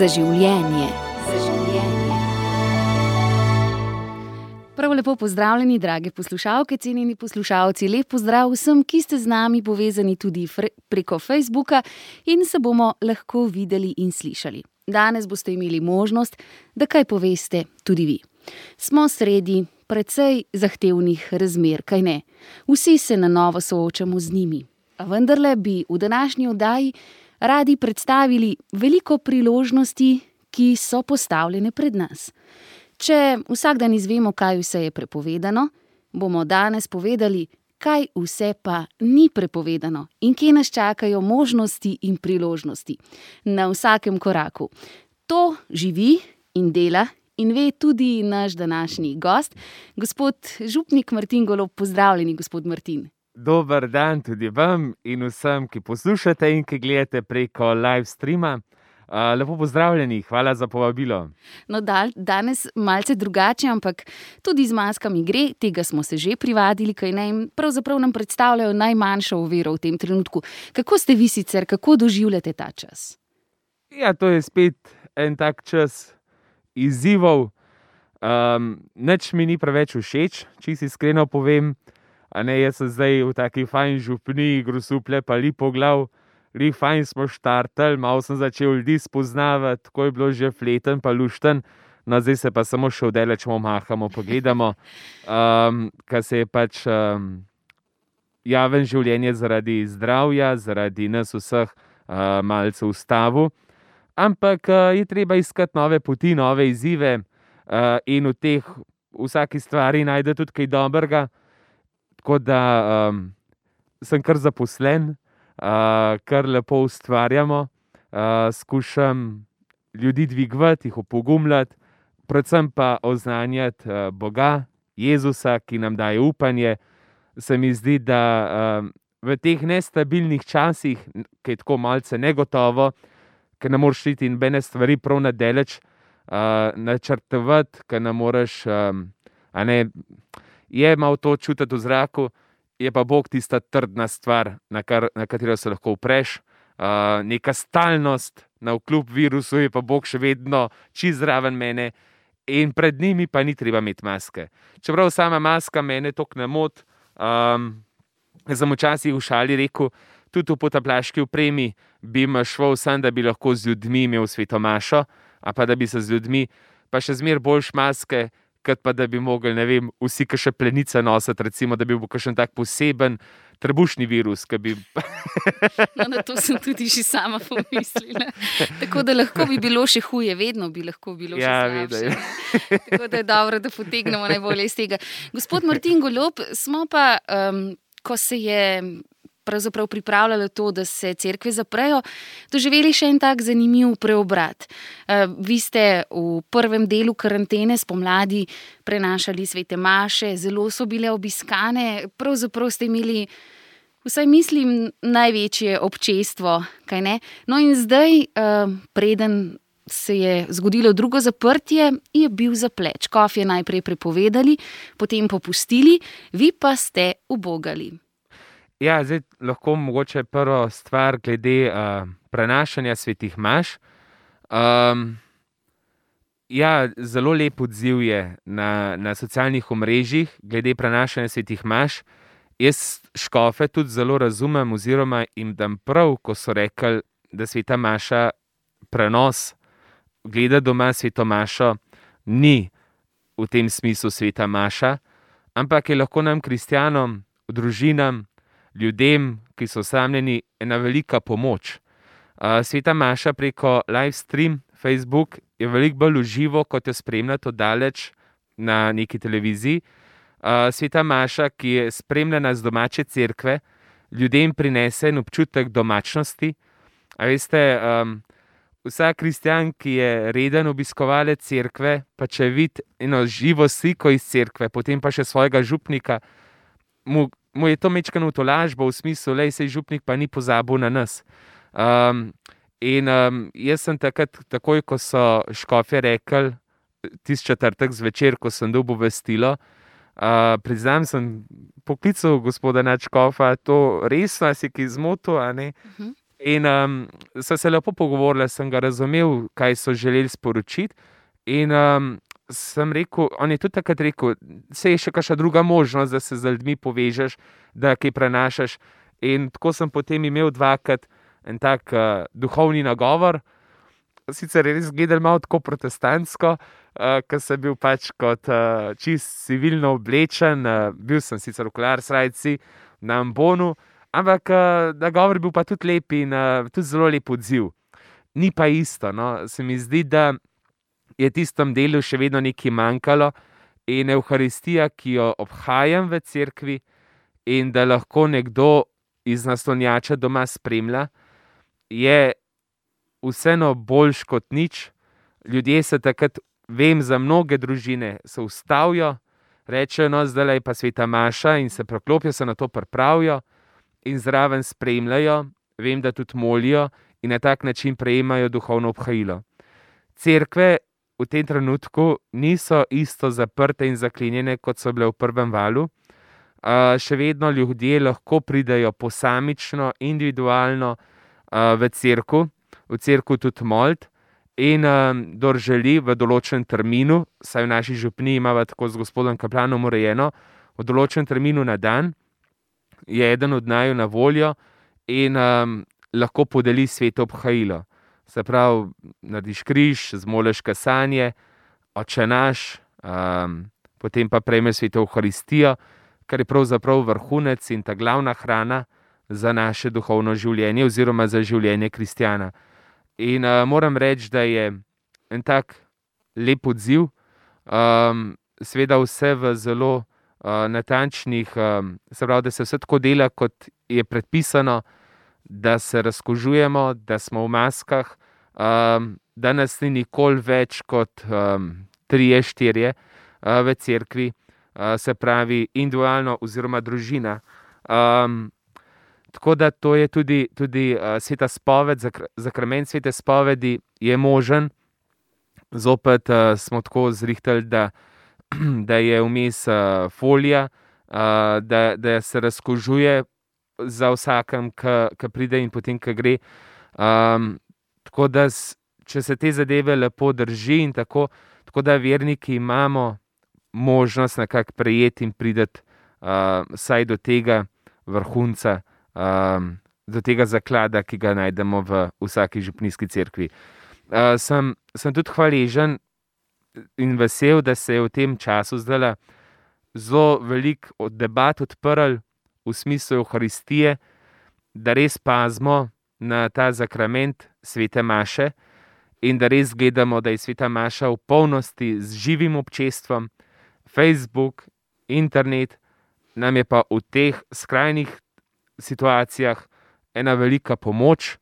Za življenje. Prav lepo pozdravljeni, drage poslušalke, cenjeni poslušalci. Lep pozdrav vsem, ki ste z nami povezani tudi preko Facebooka in se bomo lahko videli in slišali. Danes boste imeli možnost, da kaj poveste tudi vi. Smo sredi precej zahtevnih razmer, kaj ne? Vsi se na novo soočamo z njimi. A vendarle bi v današnji oddaji radi predstavili veliko priložnosti, ki so postavljene pred nas. Če vsak dan izvemo, kaj vse je prepovedano, bomo danes povedali, kaj vse pa ni prepovedano in kje nas čakajo možnosti in priložnosti na vsakem koraku. To živi in dela in ve tudi naš današnji gost, gospod župnik Martin Golob. Pozdravljeni, gospod Martin. Dober dan tudi vam in vsem, ki poslušate in ki gledate preko live streama. Lepo pozdravljeni, hvala za povabilo. No, danes malce drugače, ampak tudi z maskami gre, tega smo se že privadili, kaj ne, in pravzaprav nam predstavljajo najmanjšo oviro v tem trenutku. Kako ste vi sicer, kako doživljate ta čas? Ja, to je spet en tak čas izzivov. Nič mi ni preveč všeč, če si iskreno povem. Jaz sem zdaj v taki fajn župniji, Grosuplje pa Lipoglav. Fajn smo štartali, malo sem začel ljudi spoznavati, tako je bilo že fleten pa lušten, no zdaj se pa samo še vdaleč mahamo, pogledamo, kar se je pač javno življenje zaradi zdravja, zaradi nas vseh malce ustavil. Ampak je treba iskati nove poti, nove izzive in v teh vsaki stvari najde tudi kaj dobrega, tako da sem kar zaposlen. Kar lepo ustvarjamo, skušam ljudi dvigovati, jih opogumljati, predvsem pa oznanjati Boga, Jezusa, ki nam daje upanje. Se mi zdi, da v teh nestabilnih časih, ki je tako malce negotovo, ker ne moreš iti in bene stvari prav nadaleč načrtovati, ker ne moreš, je malo to čutiti v zraku. Je pa Bog tista trdna stvar, na katero se lahko upreš. Neka stalnost, navkljub virusu je pa Bog še vedno čisto zraven mene in pred njimi pa ni treba imeti maske. Čeprav sama maska mene toliko ne moti, sem včasih v šali rekel, tudi v potapljaški opremi bi šel sam, da bi lahko z ljudmi imel sveto mašo, a pa da bi se z ljudmi, pa še zmer boljš maske, kot pa da bi mogli, ne vem, vsi kakšne plenice nositi, recimo, da bi bil kakšen tak poseben trebušni virus, ki bi... No, na to sem tudi že sama pomislila. Tako da lahko bi bilo še huje, vedno bi lahko bilo še slabše. Tako da je dobro, da potegnemo najbolje iz tega. Gospod Martin Golob, smo pa, ko se je pravzaprav pripravljalo to, da se cerkve zaprejo, doživeli še en tak zanimiv preobrat. Vi ste v prvem delu karantene spomladi prenašali svete maše, zelo so bile obiskane, pravzaprav ste imeli, vsaj mislim, največje občestvo, kaj ne? No in zdaj, preden se je zgodilo drugo zaprtje, je bil zaplet. Škofje najprej prepovedali, potem popustili, vi pa ste ubogali. Ja, zdaj lahko mogoče prvo stvar glede prenašanja svetih maš. Ja, zelo lep odziv je na socialnih omrežjih glede prenašanja svetih maš. Jaz škofe tudi zelo razumem oziroma jim dam prav, ko so rekli, da sveta maša prenos, gleda doma sveto mašo, ni v tem smislu sveta maša, ampak je lahko nam kristjanom, družinam, ljudem, ki so osamljeni, ena velika pomoč. Sveta maša preko live stream Facebook je veliko bolj uživo, kot jo spremljati oddaleč na neki televiziji. Sveta maša, ki je spremljena z domače cerkve, ljudem prinese en občutek domačnosti. A veste, vsak kristjan, ki je reden obiskovalec cerkve, pa če vidi eno živo sliko iz cerkve, potem pa še svojega župnika, mu je to mečkano v tolažbo, v smislu, sej župnik pa ni pozabil na nas. Jaz sem takoj, ko so škofje rekli, tisti četrtek zvečer, ko sem dobil obvestilo, priznam, sem poklical gospoda nadškofa, to resno si ki zmotil, a ne? In so se lepo pogovorili, sem ga razumel, kaj so želeli sporočiti. In sem rekel, on je tudi takrat rekel, se je še kakšna druga možnost, da se z ljudmi povežeš, da kaj prenašaš. In tako sem potem imel dvakrat en tak duhovni nagovor. Sicer je res gledal malo tako protestantsko, ker sem bil pač kot čist civilno oblečen, bil sem sicer v kolar-srajci na ambonu, ampak nagovor je bil pa tudi lep in tudi zelo lep odziv. Ni pa isto, no. Se mi zdi, da je tistem delu še vedno nekaj manjkalo in Evharistija, ki jo obhajam v cerkvi in da lahko nekdo iz naslonjača doma spremlja, je vseeno boljš kot nič. Ljudje se takrat, vem, za mnoge družine se ustavijo, rečejo, no, zdaj je pa sveta maša in se proklopijo, se na to pripravijo in zraven spremljajo, vem, da tudi molijo in na tak način prejemajo duhovno obhajilo. Cerkve v tem trenutku niso isto zaprte in zaklenjene, kot so bile v prvem valu. Še vedno ljudje lahko pridejo posamično, individualno v cerkev tudi moliti in kdor želi v določenem terminu, saj v naši župniji imamo tako z gospodom kaplanom urejeno, v določenem terminu na dan je eden od naju na voljo in lahko podeli sveto obhajilo. Se pravi, narediš križ, zmoliš kasanje, Oče naš, potem pa prejmeš sveto Evharistijo, kar je pravzaprav vrhunec in ta glavna hrana za naše duhovno življenje oziroma za življenje kristjana. In moram reči, da je en tak lep odziv, seveda vse v zelo natančnih, se pravi, da se vse tako dela, kot je predpisano, da se razkužujemo, da smo v maskah, da nas ni nikoli več kot 3-4 v cerkvi, se pravi individualno oziroma družina. Tako da to je tudi sveta spoved, zakrament svete spovedi je možen. Zopet smo tako zrihtali, da je vmes folija, da se razkužuje za vsakem, ki pride in potem, ki gre. Tako da, če se te zadeve lepo drži in tako da verniki imamo možnost nekako prejeti in priti vsaj do tega vrhunca, do tega zaklada, ki ga najdemo v vsaki župnijski cerkvi. Sem tudi hvaležen in vesel, da se je v tem času zdajle zelo veliko debat odprl v smislu Evharistije, da res pazimo na ta zakrament svete maše in da res gledamo, da je sveta maša v polnosti z živim občestvom. Facebook, internet nam je pa v teh skrajnih situacijah ena velika pomoč,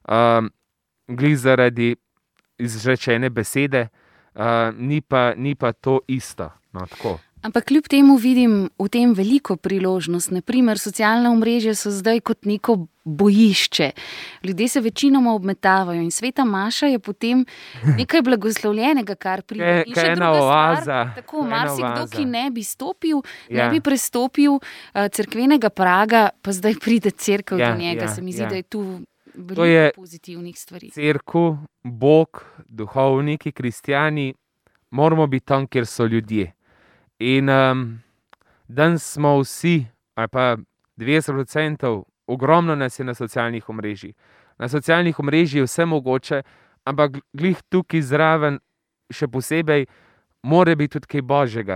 glih zaradi izrečene besede, ni pa to isto. No, tako. Ampak kljub temu vidim v tem veliko priložnost. Naprimer, socialna omrežja so zdaj kot neko bojišče. Ljudje se večinoma obmetavajo in sveta maša je potem nekaj blagoslovljenega, kar pride. In še druga stvar, tako marsikdo, ki ne bi stopil, ne bi prestopil cerkvenega praga, pa zdaj pride cerkev do njega. Se mi zdi, da je tu veliko pozitivnih stvari. Cerkev, Bog, duhovniki, kristjani, moramo biti tam, kjer so ljudje. In danes smo vsi, ali pa 90%, ogromno nas je na socialnih omrežjih. Na socialnih omrežjih je vse mogoče, ampak glih tukaj zraven še posebej mora biti tudi kaj božjega.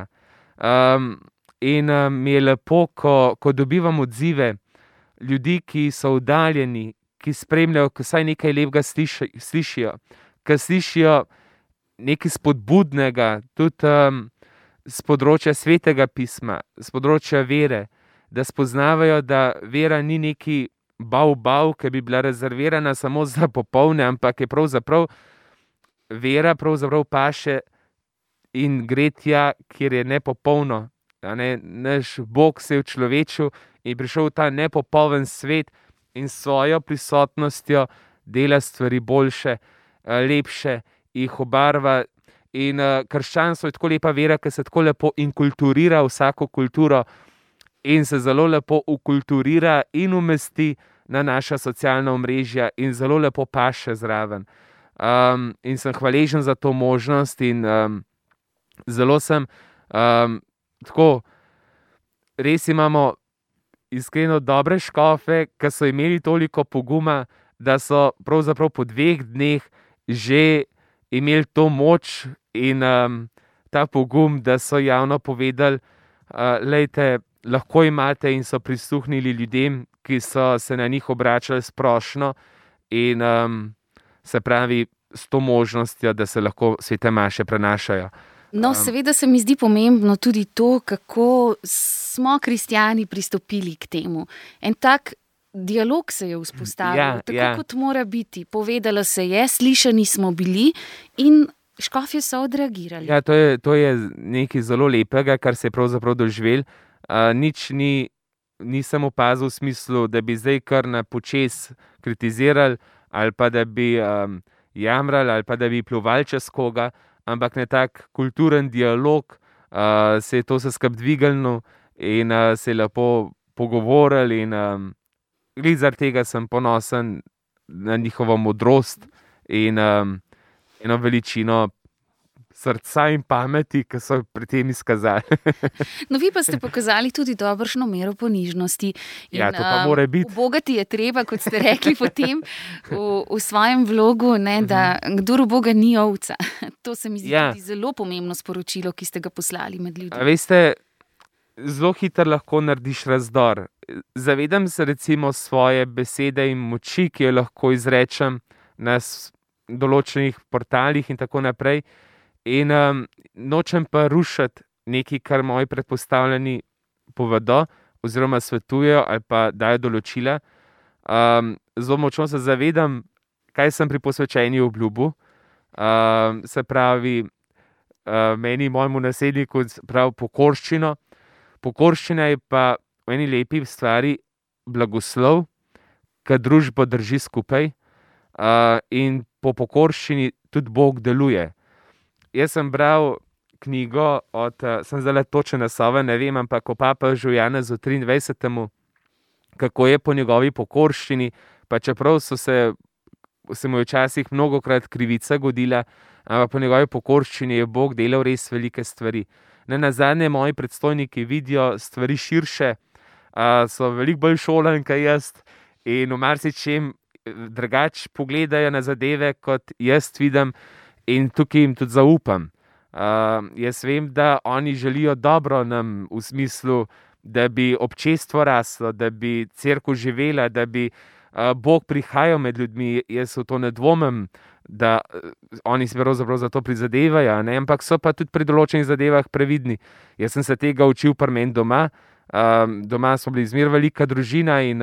In mi je lepo, ko dobivam odzive ljudi, ki so oddaljeni, ki spremljajo, ko vsaj nekaj lepega slišijo, ki slišijo nekaj spodbudnega, tudi z področja svetega pisma, z področja vere, da spoznavajo, da vera ni neki bav, ki bi bila rezervirana samo za popolne, ampak je pravzaprav vera paše in gre tja, kjer je nepopolno. Naš Bog se je človečil in prišel v ta nepopoln svet in s svojo prisotnostjo dela stvari boljše, lepše, jih obarva. In krščanstvo je tako lepa vera, ki se tako lepo inkulturira vsako kulturo in se zelo lepo ukulturira in umesti na naša socialna omrežja in zelo lepo paše zraven. In sem hvaležen za to možnost in zelo sem tako, res imamo iskreno dobre škofe, ki so imeli toliko poguma, da so pravzaprav po 2 dneh že imeli to moč in ta pogum, da so javno povedali, lejte, lahko imate, in so prisluhnili ljudem, ki so se na njih obračali sprošno in se pravi s to možnostjo, da se lahko svete maše prenašajo. No, seveda se mi zdi pomembno tudi to, kako smo kristjani pristopili k temu. En tak dialog se je vzpostavil, tako kot mora biti. Povedalo se je, slišani smo bili in škofje so odreagirali. Ja, to je nekaj zelo lepega, kar se je pravzaprav doživel. Nič nisem opazil v smislu, da bi zdaj kar na počez kritizirali ali pa da bi jamrali ali pa da bi pljuvali čez koga, ampak na tak kulturen dialog se je to vse skupaj dvignilo in se je lepo pogovorili in glede zaradi tega sem ponosen na njihovo modrost in eno veličino srca in pameti, ki so pri tem izkazali. No, vi pa ste pokazali tudi dobršno mero ponižnosti. In, ja, to pa mora biti. Ubogati je treba, kot ste rekli potem v svojem vlogu, ne, da kdor uboga ni ovca. To se mi zdi tudi zelo pomembno sporočilo, ki ste ga poslali med ljudi. A veste, zelo hitro lahko narediš razdor. Zavedam se recimo svoje besede in moči, ki jo lahko izrečem na določenih portalih in tako naprej. In nočem pa rušiti nekaj, kar moji predpostavljeni povedo oziroma svetujejo ali pa dajo določila. Zelo močno se zavedam, kaj sem pri posvečenju obljubil. Se pravi, meni, mojemu nasledniku, pravi pokorščino. Pokorščina je pa v eni lepi stvari blagoslov, ki družbo drži skupaj, in po pokorščini tudi Bog deluje. Jaz sem bral knjigo sem zdaj točen naslov, ne vem, ampak o papežu Janezu 23., kako je po njegovi pokorščini, pa čeprav se mu je včasih mnogokrat krivica godila, ampak po njegovi pokorščini je Bog delal res velike stvari. Nenazadnje moji predstojniki vidijo stvari širše, so veliko bolj šolani kot jaz in v marsičem drugače pogledajo na zadeve, kot jaz vidim. In tukaj jim tudi zaupam. Jaz vem, da oni želijo dobro nam v smislu, da bi občestvo raslo, da bi cerkev živela, da bi Bog prihajal med ljudmi. Jaz v to ne dvomim, da oni se pravzaprav za to prizadevajo, ne? Ampak so pa tudi pri določenih zadevah previdni. Jaz sem se tega učil pri meni doma. Doma smo bili zmeraj velika družina in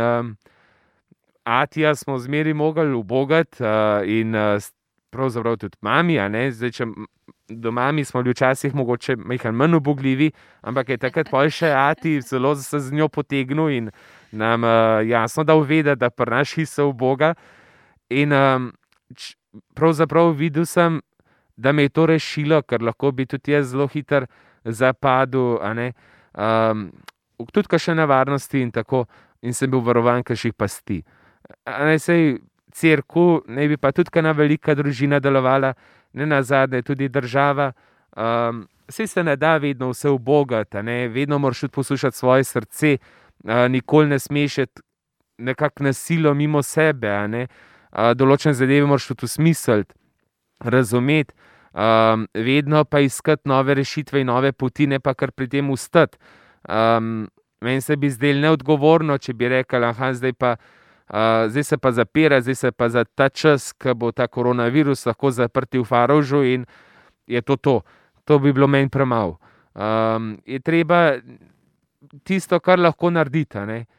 atija smo zmeraj mogli ubogati in pravzaprav tudi mami, a ne, zdaj, če do mami smo bili včasih mogoče manj ubogljivi, ampak je takrat pol še ati zelo se z njo potegnil in nam jasno dal vedeti, da pri nas hiša v Boga. In pravzaprav videl sem, da me je to rešilo, ker lahko bi tudi jaz zelo hitro zapadel, a ne, tudi kakšne nevarnosti in tako, in sem bil varovan kakšnih pasti. A ne, sej cerkev, ne bi pa tudi kana velika družina delovala, nenazadnje tudi država. Saj se ne da vedno vse ubogati, vedno moraš tudi poslušati svoje srce, nikoli ne smeš nekako na silo mimo sebe. Določene zadeve moraš tudi usmisliti, razumeti, vedno pa iskati nove rešitve in nove poti, ne pa kar pri tem ustati. Meni se bi zdelo neodgovorno, če bi rekli, zdaj se pa zapira, zdaj se pa za ta čas, ko bo ta koronavirus lahko zaprti v Farovžu in je to. To bi bilo meni premalo. Je treba tisto, kar lahko narediti.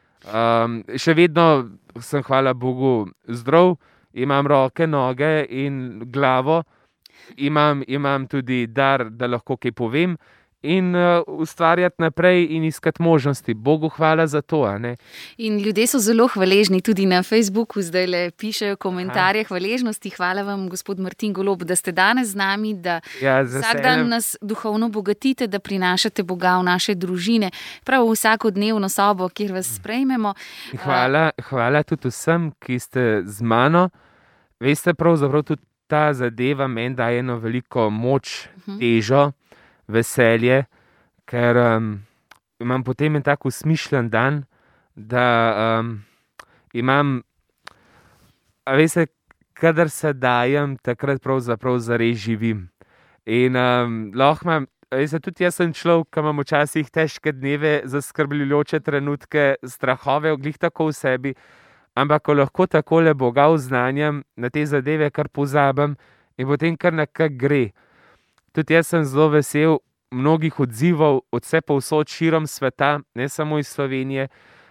Še vedno sem, hvala Bogu, zdrav, imam roke, noge in glavo, imam tudi dar, da lahko kaj povem in ustvarjati naprej in iskati možnosti. Bogu hvala za to. In ljudje so zelo hvaležni, tudi na Facebooku zdaj le pišejo komentarje hvaležnosti. Hvala vam, gospod Martin Golob, da ste danes z nami, da vsak dan nas duhovno bogatite, da prinašate Boga v naše družine, prav v vsakodnevno sobo, kjer vas sprejmemo. Hvala tudi vsem, ki ste z mano. Veste, pravzaprav tudi ta zadeva meni daje eno veliko moč, težo, veselje, ker imam potem en tak usmišljen dan, da imam, a veste, kadar se dajem, takrat pravzaprav zares živim. In lahko imam, veste, tudi jaz sem človek, ki imam včasih težke dneve, zaskrbljujoče trenutke, strahove, glih tako v sebi, ampak ko lahko takole Boga oznanjam, na te zadeve kar pozabim in potem kar nekako gre. Tudi jaz sem zelo vesel mnogih odzivov od vse povsod širom sveta, ne samo iz Slovenije.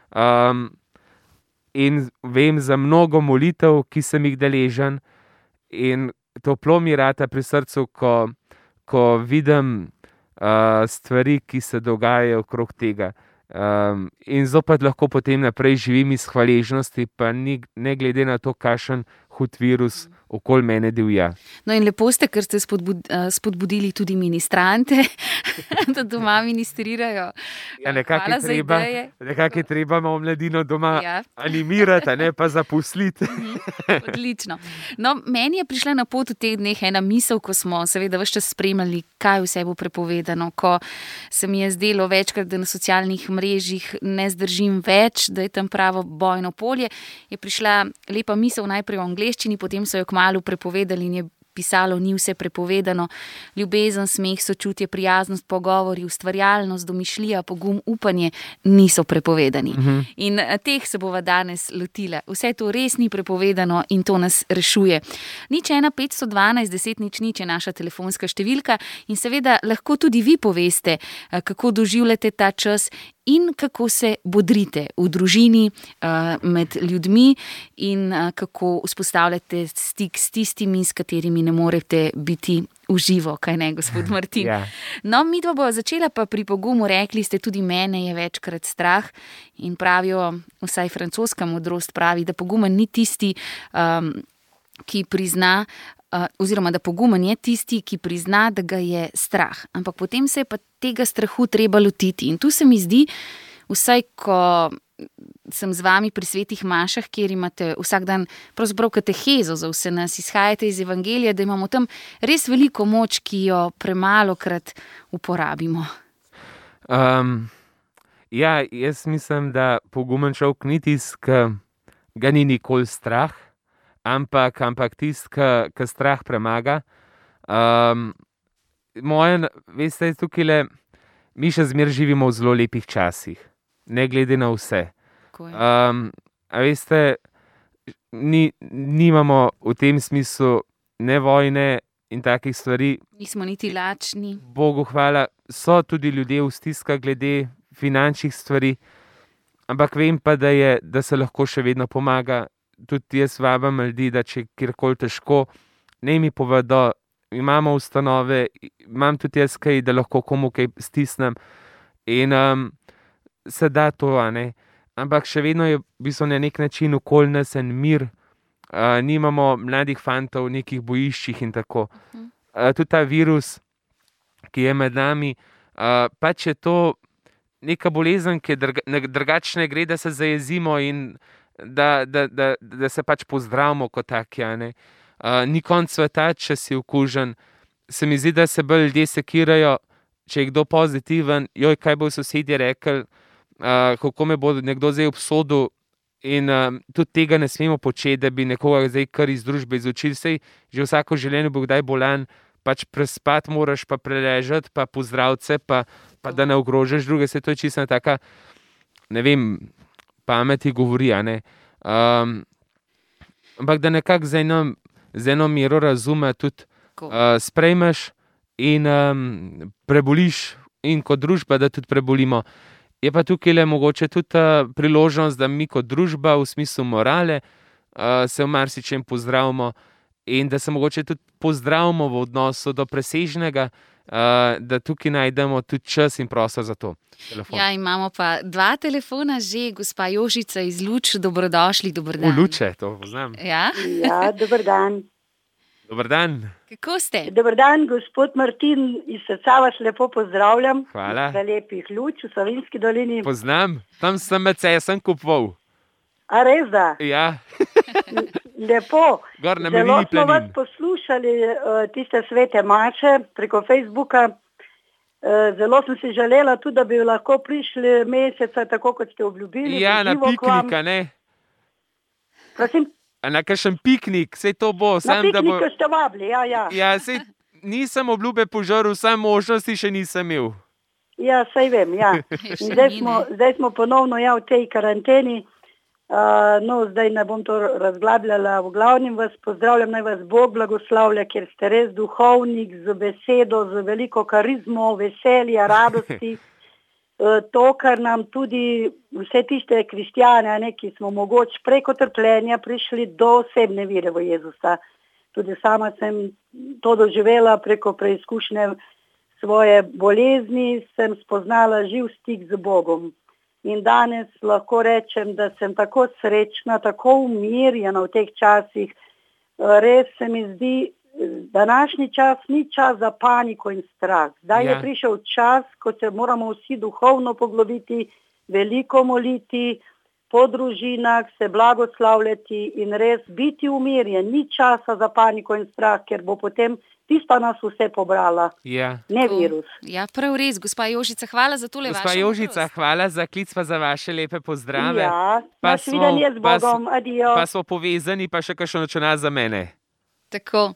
In vem za mnogo molitev, ki sem jih deležen, in toplo mi rata pri srcu, ko vidim stvari, ki se dogajajo okrog tega. In zopet lahko potem naprej živim iz hvaležnosti, pa ne glede na to, kakšen hud virus okoli mene divja. No in lepo ste, ker ste spodbudili tudi ministrante, da doma ministrirajo. Ja, nekako je treba malo mladino doma animirati, ne pa zaposliti. Odlično. No, meni je prišla na pot v teh dneh ena misel, ko smo seveda ves čas spremljali, kaj vse bo prepovedano, ko se mi je zdelo večkrat, da na socialnih mrežjih ne zdržim več, da je tam pravo bojno polje, je prišla lepa misel najprej v angleščini, potem so jo kmalu prepovedali in je pisalo, ni vse prepovedano. Ljubezen, smeh, sočutje, prijaznost, pogovori, ustvarjalnost, domišljija, pogum, upanje niso prepovedani. In teh se bova danes lotila. Vse to res ni prepovedano in to nas rešuje. 01 512 10 00 je naša telefonska številka in seveda lahko tudi vi poveste, kako doživljate ta čas in kako se bodrite v družini, med ljudmi in kako vzpostavljate stik s tistimi, s katerimi ne morete biti v živo, kaj ne, gospod Martin? Ja. No, midva bova začela pa pri pogumu, rekli ste, tudi mene je večkrat strah in pravijo, vsaj francoska modrost pravi, da pogumen ni tisti, ki prizna, oziroma da pogumen je tisti, ki prizna, da ga je strah. Ampak potem se je pa tega strahu treba lotiti. In tu se mi zdi, vsaj ko sem z vami pri svetih mašah, kjer imate vsak dan pravzaprav katehezo za vse nas, izhajate iz evangelija, da imamo tam res veliko moč, ki jo premalokrat uporabimo. Ja, jaz mislim, da pogumen človek ni tisti, ki ga ni nikoli strah, ampak tisti, ki strah premaga. Veste, tukaj mi še zmeraj živimo v zelo lepih časih, ne glede na vse. A veste, nimamo v tem smislu ne vojne in takih stvari. Nismo niti lačni. Bogu hvala, so tudi ljudje v stiskah glede finančnih stvari, ampak vem pa, da se lahko še vedno pomaga. Tudi jaz vabim ljudi, da če kjerkoli težko, naj mi povedo, imamo ustanove, imam tudi jaz kaj, da lahko komu kaj stisnem in se da to, ampak še vedno je v bistvu na nek način okoli nas en mir, nimamo mladih fantov v nekih bojiščih in tako. Tudi ta virus, ki je med nami, pač je to neka bolezen, ki drugačne gre, da se zajezimo in da se pač pozdravimo kot taki. Ni konc sveta, če si okužen. Se mi zdi, da se bolj ljudje sekirajo, če je kdo pozitiven, joj, kaj bo sosedje rekel, kako me bo nekdo zdaj obsodil in tudi tega ne smemo početi, da bi nekoga zdaj kar iz družbe izučili. Sej že vsako življenje bo kdaj bolan, pač prespati moraš, pa preležati, pa pozdraviti se, pa da ne ogrožaš druge. Se to je čisto taka, ne vem, pameti govori, ampak da nekako z eno mero razume tudi sprejmeš in preboliš in kot družba, da tudi prebolimo. Je pa tukaj le mogoče tudi priložnost, da mi kot družba v smislu morale se v marsičem pozdravimo in da se mogoče tudi pozdravimo v odnosu do presežnega da tukaj najdemo tudi čas in prostor za to. Telefon. Ja, imamo pa 2 telefona že, gospa Jožica iz Luč, dobrodošli, dober dan. V Luče, to poznam. Ja? Ja, dober dan. Dober dan. Kako ste? Dober dan, gospod Martin, iz srca vas lepo pozdravljam. Hvala. Za lepih Luč v Savinjski dolini. Poznam, tam sem med sem kupoval. A res da? Ja, Lepo. gor na Zelo Mevini smo vas planin. poslušali, tiste svete maše preko Facebooka. Zelo sem si želela tudi, da bi lahko prišli meseca, tako kot ste obljubili. Ja, v na živo k vam. piknik, a ne? Prosim, A na kakšen piknik, sej to bo. na Sam, da piknik, bo... ko ste vabili, ja. Ja, sej nisem obljube požaril, sam možnosti še nisem imel. Ja, saj vem, ja. Še In ni, zdaj smo ponovno v tej karanteni. Zdaj ne bom to razglabljala, v glavnem vas pozdravljam, naj vas Bog blagoslavlja, ker ste res duhovnik z besedo, z veliko karizmo, veselja, radosti. To, kar nam tudi vse tiste kristjane, ki smo mogoče preko trpljenja prišli do osebne vire v Jezusa. Tudi sama sem to doživela preko preizkušnje svoje bolezni, sem spoznala živ stik z Bogom. In danes lahko rečem, da sem tako srečna, tako umirjena v teh časih. Res se mi zdi, današnji čas ni čas za paniko in strah. Zdaj je prišel čas, ko se moramo vsi duhovno poglobiti, veliko moliti, po družinah se blagoslavljati in res biti umirjen. Ni časa za paniko in strah, ker bo potem tista nas vse pobrala, ne virus. Ja, prav res, gospa Jožica, hvala za tole vaše. Gospa Jožica, hvala za klic pa za vaše lepe pozdrave. Ja, nasvidenje z Bogom, adijo. Pa smo povezani, pa še kakšen čas za mene. Tako.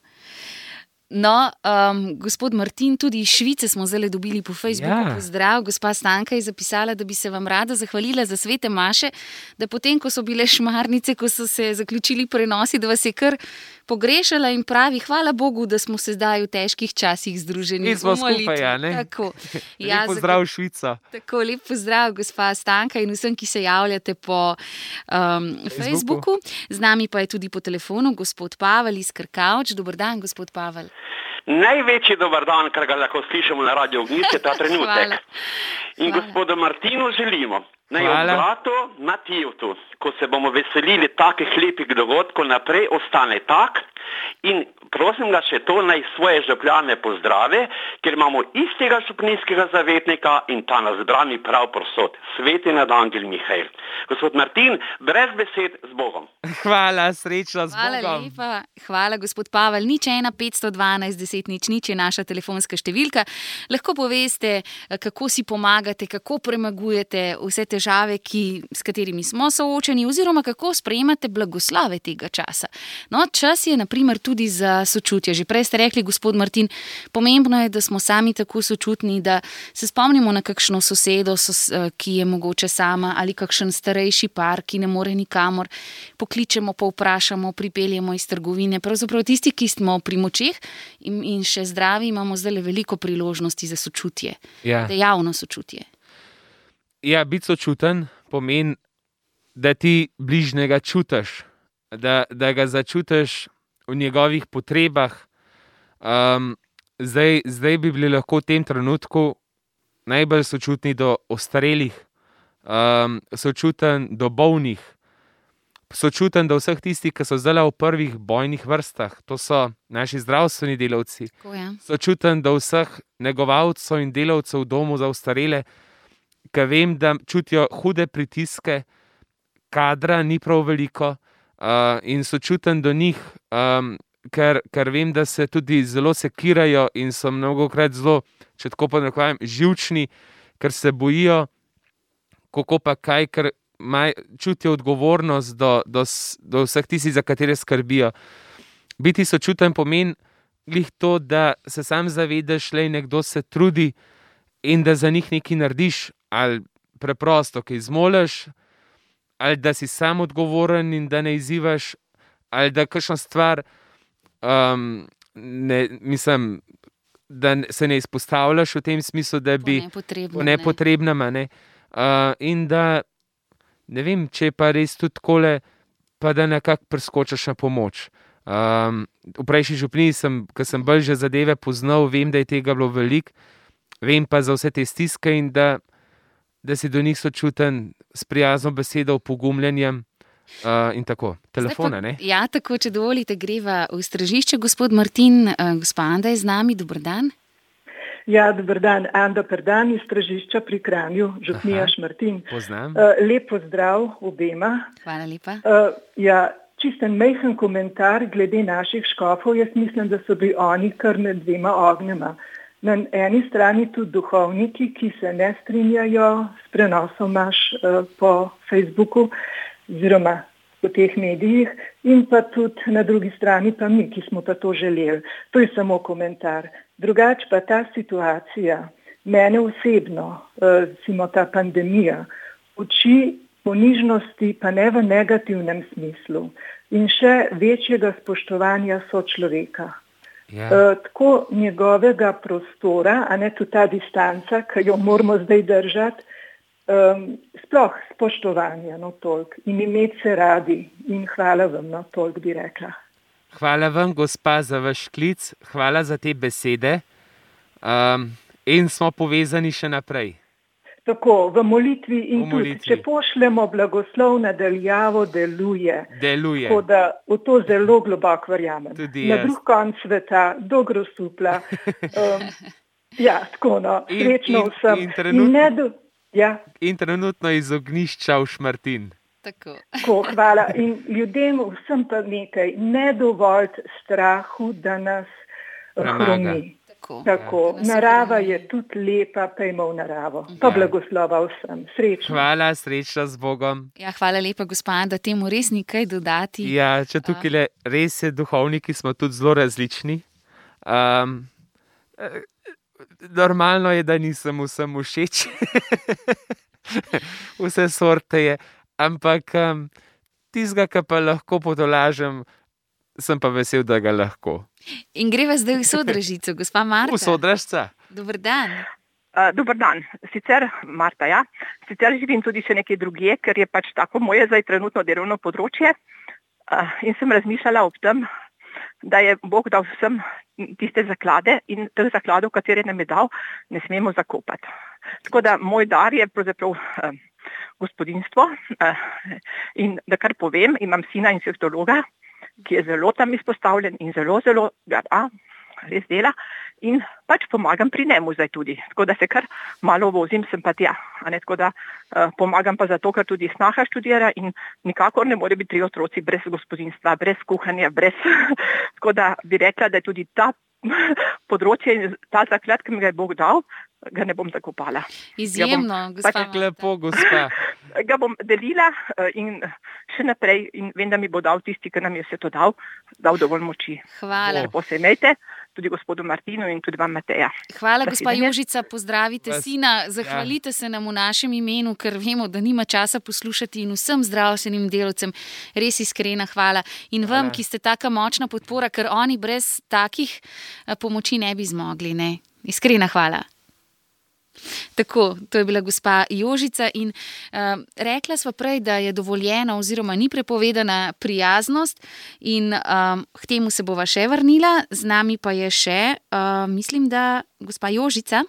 No, gospod Martin, tudi iz Švice smo zdaj dobili po Facebooku pozdrav. Gospa Stanka je zapisala, da bi se vam rada zahvalila za svete maše, da potem, ko so bile šmarnice, ko so se zaključili prenosi, da vas je kar pogrešala in pravi, hvala Bogu, da smo se zdaj v težkih časih združeni. In smo skupaj, ja, ne? Tako. Lep pozdrav v Švico. Tako, lep pozdrav, gospa Stanka in vsem, ki se javljate po Facebooku. Z nami pa je tudi po telefonu gospod Pavel iz Krkavč. Dober dan, gospod Pavel. Največji dober dan, kar ga lahko slišimo na Radio Ognjišče ta trenutek. In gospodu Martinu želimo, naj ob bratu Matiju, ko se bomo veselili takih lepih dogodkov, naprej ostane tak. In prosim ga še to, naj svoje župljane pozdrave, ker imamo istega župnijskega zavetnika in ta nas brani prav prosod. Sveti nadangel Mihael. Gospod Martin, brez besed, z Bogom. Hvala, srečno z Bogom. Hvala lepa, hvala gospod Pavel. 01 512 10 00 je naša telefonska številka. Lahko poveste, kako si pomagate, kako premagujete vse težave, s katerimi smo soočeni, oziroma kako sprejemate blagoslove tega časa. No, čas je naprimer tudi za sočutje. Že prej ste rekli, gospod Martin, pomembno je, da smo sami tako sočutni, da se spomnimo na kakšno sosedo, ki je mogoče sama, ali kakšen starejši par, ki ne more nikamor. Pokličemo, povprašamo, pripeljemo iz trgovine. Pravzaprav tisti, ki smo pri močeh in še zdravi, imamo zdaj veliko priložnosti za sočutje. Dejavno sočutje. Ja, biti sočuten pomeni, da ti bližnjega čutiš, da ga začutiš v njegovih potrebah. Zdaj bi bili lahko v tem trenutku najbolj sočutni do ostarelih, sočuten do bolnih, sočuten do vseh tistih, ki so zdaj v prvih bojnih vrstah, to so naši zdravstveni delavci. Sočuten do vseh negovalcev in delavcev v domu za ostarele, ki vem, da čutijo hude pritiske, kadra ni prav veliko, in sočuten do njih, ker vem, da se tudi zelo sekirajo in so mnogokrat zelo, če tako ponavljam, živčni, ker se bojijo, kako pa kaj, ker čutijo odgovornost do vseh tistih, za katere skrbijo. Biti sočuten pomeni glih to, da se sam zavedaš, da nekdo se trudi in da za njih nekaj narediš, ali preprosto, kaj zmoliš, ali da si sam odgovoren in da ne izzivaš, ali da kakšna stvar, da se ne izpostavljaš v tem smislu, da bi po nepotrebnem, in da, ne vem, če pa res tudi takole, pa da nekako preskočiš na pomoč. V prejšnji župniji, ko sem bolj že zadeve poznal, vem, da je tega bilo veliko, vem pa za vse te stiske in da si do njih sočuten s prijazno besedo, pogumljanjem in tako. Telefona, ne? Ja, tako, če dovolite, greva v Stražišče. Gospod Martin, gospa Anda je z nami, dober dan. Ja, dober dan. Anda Perdan iz Stražišča pri Kranju, župnija Šmartin. Poznam. Lep pozdrav obema. Hvala lepa. Ja, čisten majhen komentar glede naših škofov. Jaz mislim, da so bili oni kar med dvema ognjema. Na eni strani tudi duhovniki, ki se ne strinjajo s prenosom po Facebooku oziroma po teh medijih, in pa tudi na drugi strani pa mi, ki smo pa to želeli. To je samo komentar. Drugače pa ta situacija, mene osebno, recimo ta pandemija, uči ponižnosti, pa ne v negativnem smislu, in še večjega spoštovanja sočloveka. Tako njegovega prostora, a ne tudi ta distanca, ki jo moramo zdaj držati, sploh spoštovanja, toliko, in imeti se radi, in hvala vam, toliko bi rekla. Hvala vam, gospa, za vaš klic, hvala za te besede in smo povezani še naprej. Tako, v molitvi in tudi, če pošljemo blagoslov nadaljavo, deluje. Tako da v to zelo globoko verjamem. Na drug konc sveta, do Grosupla. Ja, tako srečno vsem. In trenutno iz ognjišča v Šmartin. Tako, hvala. In ljudem vsem pa nekaj, ne dovolj strahu, da nas hromi. Tako, narava je tudi lepa, pejmo v naravo. Pa blagoslova vsem. Srečno. Hvala, srečno z Bogom. Ja, hvala lepa, gospa Anda, temu res nekaj dodati. Ja, če tukaj res je, duhovniki smo tudi zelo različni. Normalno je, da nisem vsem všeč. Vse sorte je. Ampak tistega, ki pa lahko potolažem, sem pa vesel, da ga lahko. In greva zdaj v Sodražico, gospa Marta. V Sodražca. Dober dan. Dober dan. Sicer, Marta, ja. Sicer živim tudi še nekaj drugje, ker je pač tako moje zdaj trenutno delovno področje. In sem razmišljala ob tem, da je Bog dal vsem tiste zaklade in teh zakladov, katere nam je dal, ne smemo zakopati. Tako da moj dar je pravzaprav gospodinstvo in da kar povem, imam sina infektologa, ki je zelo tam izpostavljen in zelo res dela in pač pomagam pri njemu zdaj tudi. Tako da se kar malo vozim, sem pa tja. Tako da pomagam pa zato, ker tudi snaha študira in nikakor ne more biti 3 otroci brez gospodinstva, brez kuhanja, brez... Tako da bi rekla, da je tudi ta področje in ta zaklad, ki mi ga je Bog dal, ga ne bom zakopala. Izjemno, gospa Marta. Lepo, gospa. Ga bom delila in še naprej in vem, da mi bo dal tisti, ki nam je vse to dal dovolj moči. Hvala. Lepo se imejte, tudi gospodu Martinu in tudi vam, Mateja. Hvala, gospa Jožica, pozdravite sina, zahvalite se nam v našem imenu, ker vemo, da nima časa poslušati, in vsem zdravstvenim delavcem res iskrena hvala. In vam, ki ste taka močna podpora, ker oni brez takih pomoči ne bi zmogli, ne? Iskrena hvala. Tako, to je bila gospa Jožica in rekla sva prej, da je dovoljena oziroma ni prepovedana prijaznost in k temu se bova še vrnila. Z nami pa je še, mislim, da gospa Jožica.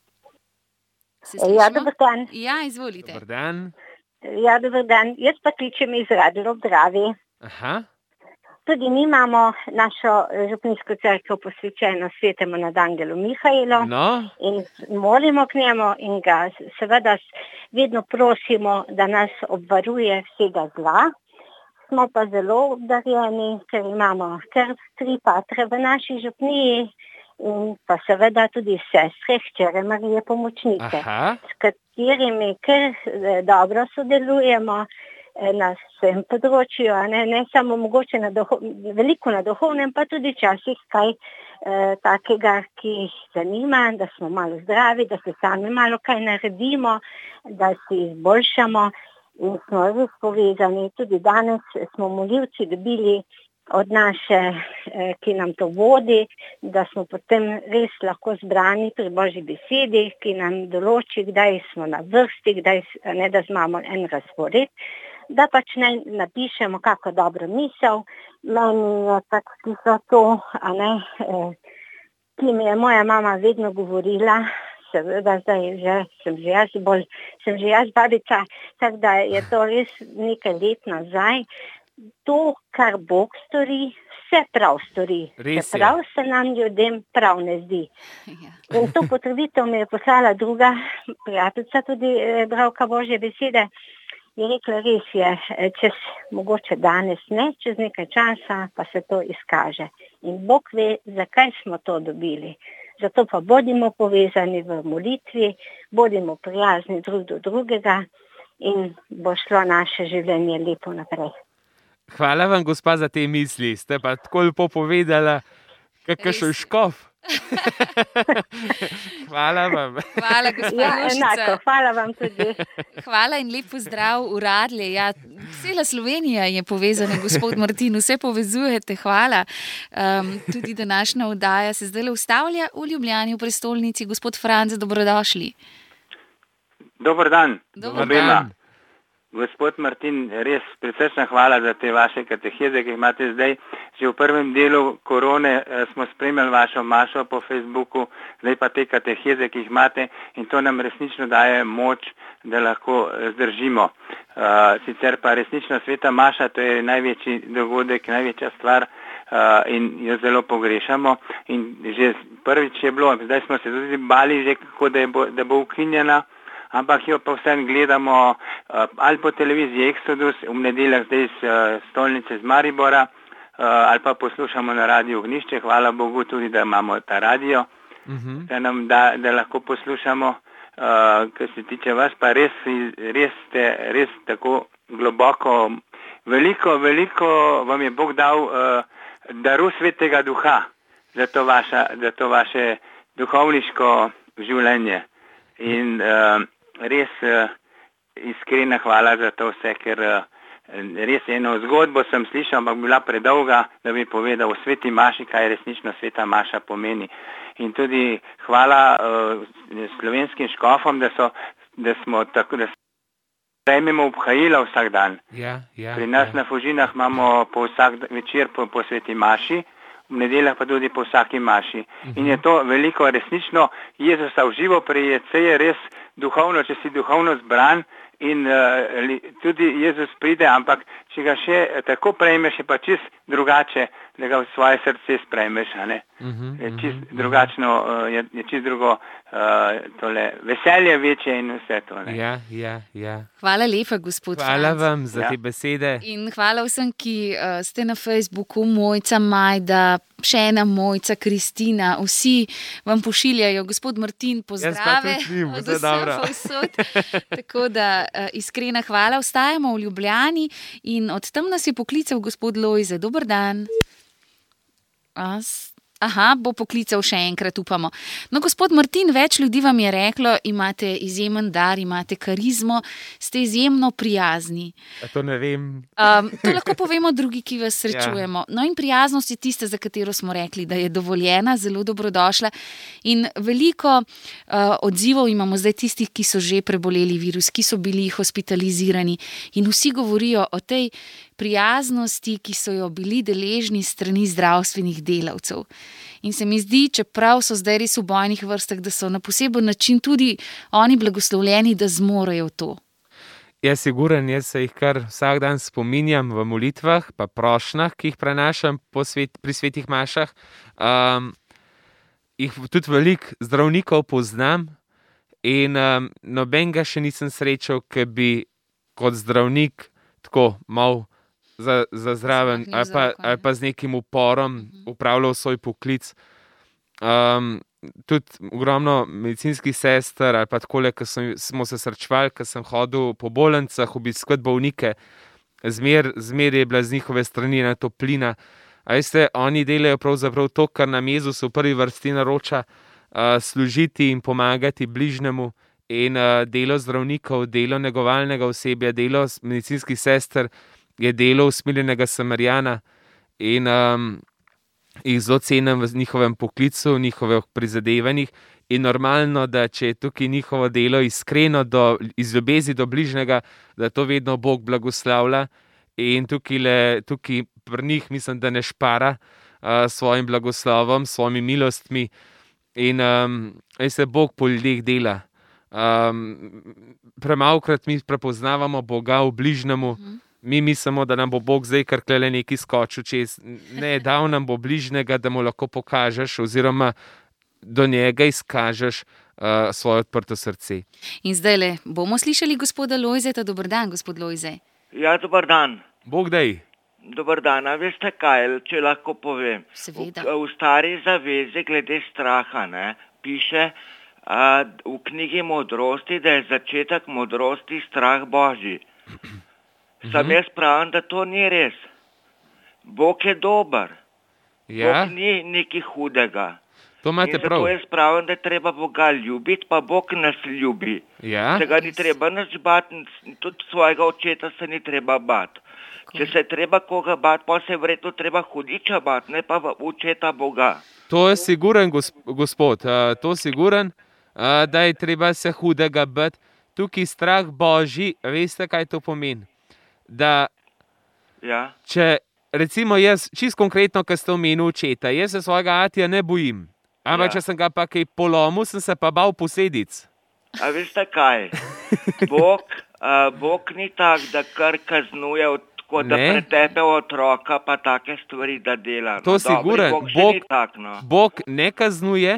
Ja, dober dan. Ja, izvolite. Dober dan. Ja, dober dan. Jaz pa kličem iz Radlov Dravi. Aha. Tudi mi imamo našo župnijsko cerkev posvečeno svetemu nadangelu Mihajlu in molimo k njemu in ga seveda vedno prosimo, da nas obvaruje vsega zla. Smo pa zelo obdarjeni, ker imamo kar 3 patre v naši župniji in pa seveda tudi sestre, hčere Marije Pomočnice, s katerimi kar dobro sodelujemo na vsem področju, ne samo mogoče veliko na duhovnem, pa tudi včasih kaj takega, ki jih zanima, da smo malo zdravi, da se sami malo kaj naredimo, da si izboljšamo in smo res povezani. Tudi danes smo molivci dobili od naše, ki nam to vodi, da smo potem res lahko zbrani pri Božji besedi, ki nam določi, kdaj smo na vrsti, kdaj ne, da imamo en razpored. da pač naj napišemo kako dobro misel. Meni je pač to, ki mi je moja mama vedno govorila, seveda zdaj sem že jaz babica, tako da je to res nekaj let nazaj. To, kar Bog stori, vse prav stori. Čeprav se nam ljudem prav ne zdi. In to potrditev mi je poslala druga prijateljica, tudi bralka Božje besede. Je rekla, res je, mogoče danes ne, čez nekaj časa pa se to izkaže. In Bog ve, zakaj smo to dobili. Zato pa bodimo povezani v molitvi, bodimo prijazni drug do drugega in bo šlo naše življenje lepo naprej. Hvala vam, gospa, za te misli. Ste pa tako lepo povedala, kakšen škof. Hvala vam. Hvala, gospa Nušica. Enako, hvala vam tudi. Hvala in lep pozdrav v Radlje. Ja, cela Slovenija je povezana, gospod Martin, vse povezujete, hvala. Tudi današnja oddaja se zdaj ustavlja v Ljubljani, v prestolnici. Gospod Franc, dobrodošli. Dober dan. Dober dan. Gospod Martin, res predsečna hvala za te vaše kateheze, ki jih imate zdaj. Že v prvem delu korone smo spremljali vašo mašo po Facebooku, zdaj pa te kateheze, ki jih imate, in to nam resnično daje moč, da lahko zdržimo. Sicer pa resnično sveta maša, to je največji dogodek, največja stvar in jo zelo pogrešamo. In že prvič je bilo, zdaj smo se tudi bali že, kako da bo ukinjena, ampak jo pa vsem gledamo ali po televiziji Exodus, v nedeljah zdaj iz stolnice z Maribora, ali pa poslušamo na Radiu Ognišče. Hvala Bogu tudi, da imamo ta radio, da nam da lahko poslušamo. Kar se tiče vas, pa res ste res tako globoko, veliko vam je Bog dal daru Svetega Duha za to vaše duhovniško življenje. In res iskrena hvala za to vse, ker res eno zgodbo sem slišal, ampak bila predolga, da bi povedal o sveti maši, kaj resnično sveta maša pomeni. In tudi hvala slovenskim škofom, da smo tako, da sprejmemo obhajila vsak dan. Pri nas na Fužinah imamo po vsak večer po sveti maši, v nedeljah pa tudi po vsaki maši. In je to veliko resnično Jezusa v živo prejeti, saj je res duhovno, če si duhovno zbran in tudi Jezus pride, ampak če ga še tako prejmeš, je pa čist drugače, da ga v svoje srce sprejmeš. Je čist drugačno, je čist drugo tole veselje večje in vse to. Ja. Hvala lepa, gospod Franc. Hvala vam za te besede. In hvala vsem, ki ste na Facebooku, Mojca, Majda, še ena Mojca, Kristina, vsi vam pošiljajo, gospod Martin, pozdrave od vseh povsod. Tako da iskrena hvala, ostajamo v Ljubljani in od tam nas je poklical gospod Lojze. Dober dan. Bo poklical še enkrat, upamo. No, gospod Martin, več ljudi vam je reklo, imate izjemen dar, imate karizmo, ste izjemno prijazni. To ne vem. To lahko povemo drugi, ki vas srečujemo. No in prijaznost je tista, za katero smo rekli, da je dovoljena, zelo dobrodošla. In veliko odzivov imamo zdaj tistih, ki so že preboleli virus, ki so bili hospitalizirani in vsi govorijo o tej prijaznosti, ki so jo bili deležni strani zdravstvenih delavcev. In se mi zdi, čeprav so zdaj res v bojnih vrstah, da so na poseben način tudi oni blagoslovljeni, da zmorejo to. Siguren, jaz se jih kar vsak dan spominjam v molitvah, pa prošnjah, ki jih prenašam pri svetih mašah. Jih tudi veliko zdravnikov poznam in nobenega še nisem srečal, ki bi kot zdravnik tako mal za zraven ali pa z nekim uporom upravljal svoj poklic. Tudi ogromno medicinskih sester ali pa takole, ko smo se srečevali, ko sem hodil po bolnicah obiskovati bolnike, zmer je bila z njihove strani ena toplina. A veste, oni delajo pravzaprav to, kar nam Jezus v prvi vrsti naroča, služiti in pomagati bližnjemu. In delo zdravnikov, delo negovalnega osebja, delo medicinskih sester je delo usmiljenega Samarijana in jih zelo cenim v njihovem poklicu, v njihovih prizadevanjih in normalno, da če je tukaj njihovo delo iskreno, iz ljubezni do bližnjega, da to vedno Bog blagoslavlja. In tukaj pri njih mislim, da ne špara svojim blagoslovom, svojimi milostmi. In se Bog po ljudeh dela. Premalokrat mi prepoznavamo Boga v bližnjemu. Mi mislimo, da nam bo Bog zdaj kar klele nekaj skočil čez. Ne, dal nam bo bližnjega, da mu lahko pokažeš oziroma do njega izkažeš svoje odprto srce. In zdajle bomo slišali gospoda Lojzeta. Dober dan, gospod Lojze. Ja, dober dan. Bog daj. Dober dan, a veste kaj, če lahko povem? Seveda. V stari zavezi glede straha, piše v knjigi Modrosti, da je začetek modrosti strah Božji. Sam jaz pravim, da to ni res. Bog je dober. Ja. Bog ni nekaj hudega. To imate prav. Zato jaz pravim, da je treba Boga ljubiti, pa Bog nas ljubi. Ja. Se ga ni treba nič bati, tudi svojega očeta se ni treba bati. Če se je treba koga bati, pa se je verjetno treba hudiča bati, ne pa očeta Boga. To je siguren, gospod, to siguren, da je treba se hudega bati. Tukaj strah Božji, veste, kaj to pomeni? Da če, recimo jaz, čisto konkretno, ko ste omenili očeta, jaz se svojega atija ne bojim. Ampak če sem ga pa kaj polomil, sem se pa bal posledic. A veste kaj? Bog ni tak, da kar kaznuje, tako da pretepe otroka, pa take stvari, da dela. To siguren. Bog ne kaznuje,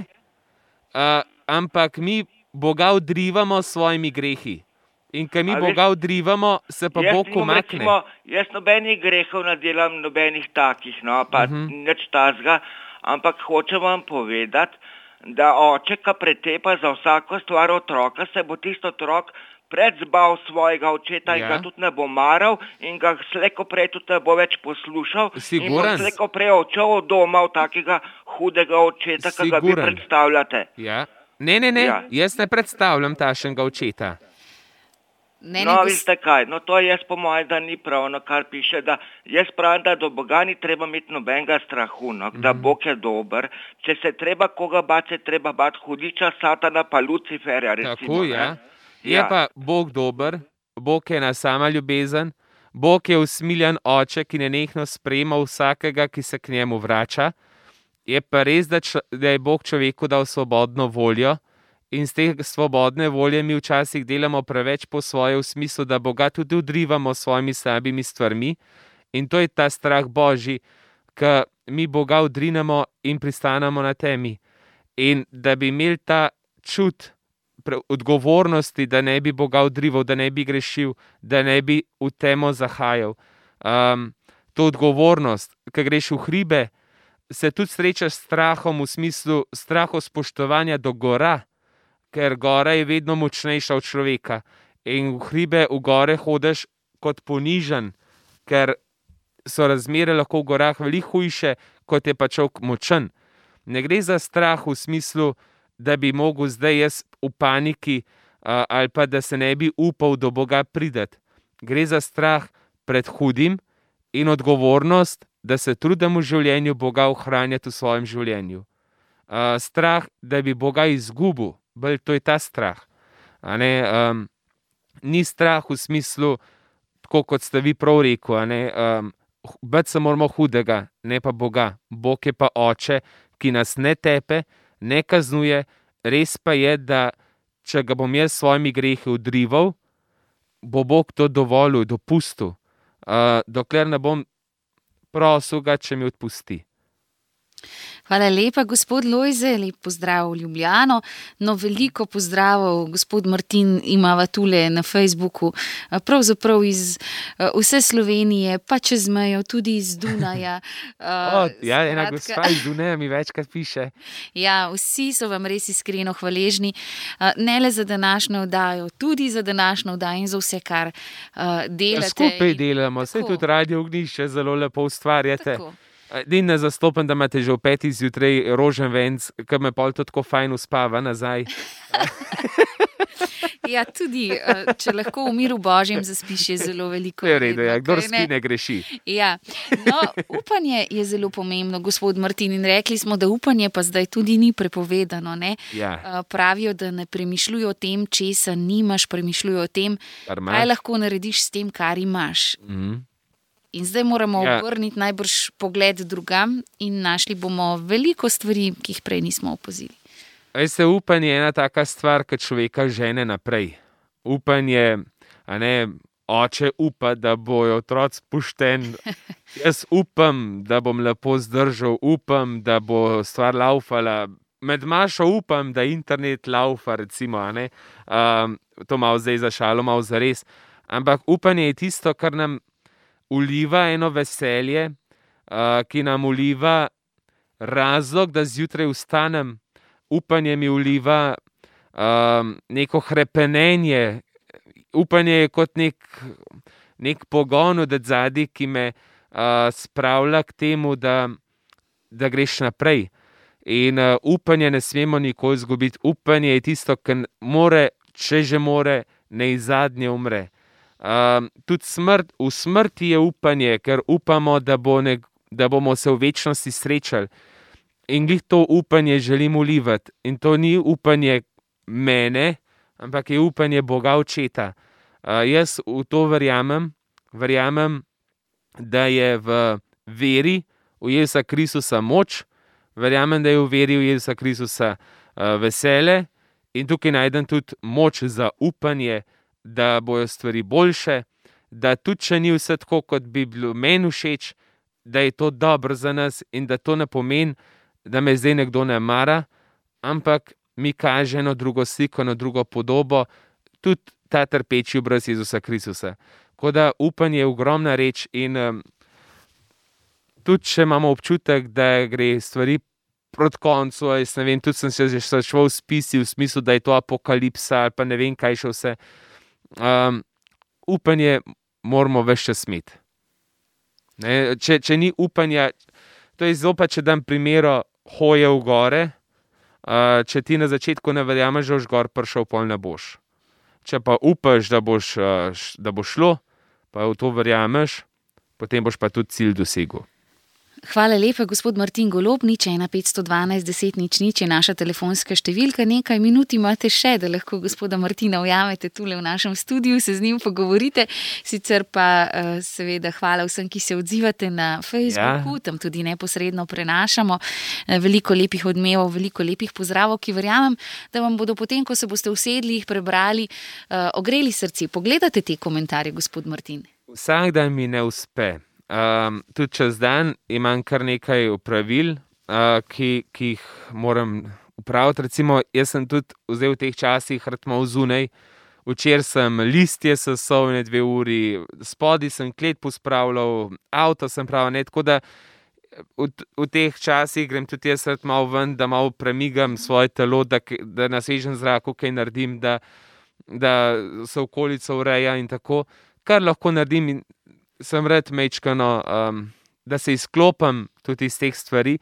ampak mi Boga odrivamo s svojimi grehi. In ko mi Boga odrivamo, se pa Bog umakne. Jaz nobenih grehov ne delam, nobenih takih, pa nič tazga. Ampak hočem vam povedati, da oče, ki pretepa za vsako stvar otroka, se bo tisto otrok predzbal svojega očeta in ga tudi ne bo maral in ga slejko prej tudi ne bo več poslušal. Siguren. In bo slejko prej odšel od doma v takega hudega očeta, ki ga vi predstavljate. Ja. Ne, jaz ne predstavljam tašnega očeta. Veste kaj, to jaz po mojem, da ni pravno, kar piše, da jaz pravim, da do Boga ni treba imeti nobenega strahu, da Bog je dober. Če se treba koga bati, se treba bati hudiča, Satana pa Luciferja, recimo. Tako, ja. Je pa Bog dober, Bog je ena sama ljubezen, Bog je usmiljen oče, ki nenehno sprejema vsakega, ki se k njemu vrača. Je pa res, da je Bog človeku dal svobodno voljo. In z te svobodne volje mi včasih delamo preveč po svoje v smislu, da Boga tudi odrivamo s svojimi slabimi stvarmi. In to je ta strah Božji, ki mi Boga odrinemo in pristanemo na temi. In da bi imeli ta čut odgovornosti, da ne bi Boga odrival, da ne bi grešil, da ne bi v temo zahajal. To odgovornost, ki greš v hribe, se tudi srečaš s strahom v smislu straho spoštovanja do gora, ker gora je vedno močnejša od človeka. In v hribe, v gore hodiš kot ponižen, ker so razmere lahko v gorah veliko hujše, kot je pa človek močen. Ne gre za strah v smislu, da bi mogel zdaj jaz v paniki ali pa da se ne bi upal do Boga prideti. Gre za strah pred hudim in odgovornost, da se trudim v življenju Boga ohranjati v svojem življenju. Strah, da bi Boga izgubil. To je ta strah. Ni strah v smislu, tako kot ste vi prav rekel, bati se moramo hudega, ne pa Boga. Bog je pa oče, ki nas ne tepe, ne kaznuje. Res pa je, da če ga bom jaz s svojimi grehi odrival, bo Bog to dovolil, dopustil, dokler ne bom prosil ga, če mi odpusti. Hvala lepa, gospod Lojze, lep pozdrav v Ljubljano. Veliko pozdravov, gospod Martin, imava tule na Facebooku, pravzaprav iz vse Slovenije, pa čez mejo, tudi iz Dunaja. Ena gospa iz Dunaja mi večkrat piše. Ja, vsi so vam res iskreno hvaležni, ne le za današnjo oddajo, tudi za današnjo oddajo in za vse, kar delate. Skupaj delamo, saj tudi Radio Ognjišče zelo lepo ustvarjate. Ni ne zastopam, da imate že v 5. zjutraj rožen venc, ki me pol to tako fajn uspava nazaj. Ja, tudi, če lahko v miru Božjem zaspiš, je zelo veliko. Je v redu, kdor spi, ne greši. Ja, no, upanje je zelo pomembno, gospod Martin, in rekli smo, da upanje pa zdaj tudi ni prepovedano, ne? Ja. Pravijo, da ne premišljujo o tem, česa nimaš, premišljujo o tem, kaj lahko narediš s tem, kar imaš. In zdaj moramo obrniti najbrž pogled drugam in našli bomo veliko stvari, ki jih prej nismo opazili. Veste, upanje je ena taka stvar, ki človeka žene naprej. Upanje, oče upa, da bojo otroci pošteni. Jaz upam, da bom lepo zdržal, upam, da bo stvar laufala. Med Mašo upam, da internet laufa, recimo, to malo zdaj za šalo, malo za res. Ampak upanje je tisto, kar nam uliva eno veselje, ki nam uliva razlog, da zjutraj vstanem. Upanje mi uliva neko hrepenenje. Upanje je kot nek pogon od zadaj, ki me spravlja k temu, da greš naprej. In upanje ne smemo nikoli izgubiti. Upanje je tisto, ki more, če že more, naj zadnje umre. Tudi v smrti je upanje, ker upamo, da bomo se v večnosti srečali. In glih to upanje želim ulivati. In to ni upanje mene, ampak je upanje Boga Očeta. Jaz v to verjamem, da je v veri v Jezusa Kristusa moč, verjamem, da je v veri v Jezusa Kristusa vesele in tukaj najdem tudi moč za upanje, da bojo stvari boljše, da tudi če ni vse tako, kot bi bilo meni všeč, da je to dobro za nas in da to ne pomeni, da me zdaj nekdo ne mara, ampak mi kaže eno drugo sliko, eno drugo podobo, tudi ta trpeči obraz Jezusa Kristusa. Tako da upanje je ogromna reč in tudi če imamo občutek, da gre stvari proti koncu, jaz ne vem, tudi sem se že srečeval s spisi v smislu, da je to apokalipsa ali pa ne vem, kaj še vse. Upanje moramo ves čas imeti. Če ni upanja, to je zopet, če dam primero hoje v gore, če ti na začetku ne verjameš, da boš gor prišel, pol ne boš. Če pa upaš, da bo šlo, pa v to verjameš, potem boš pa tudi cilj dosegel. Hvala lepa, gospod Martin Golob, 01512 10 00 je naša telefonska številka. Nekaj minut imate še, da lahko gospoda Martina ujamete tule v našem studiu, se z njim pogovorite. Sicer pa seveda hvala vsem, ki se odzivate na Facebooku, tam tudi neposredno prenašamo veliko lepih odmevov, veliko lepih pozdravov, ki verjamem, da vam bodo potem, ko se boste usedli, jih prebrali, ogreli srce. Pogledate te komentarje, gospod Martin? Vsak dan mi ne uspe. Tudi čez dan imam kar nekaj opravil, ki jih moram upraviti. Recimo, jaz sem tudi vzel v teh časih malo zunaj. Včeraj sem listje sesal 2 uri, spodaj sem klet pospravljal, avto sem pravil, tako da v teh časih grem tudi jaz malo ven, da malo premigam svoje telo, da na svežem zraku kaj naredim, da se okolica ureja in tako. Kar lahko naredim, sem rad mečkano, da se izklopim tudi iz teh stvari.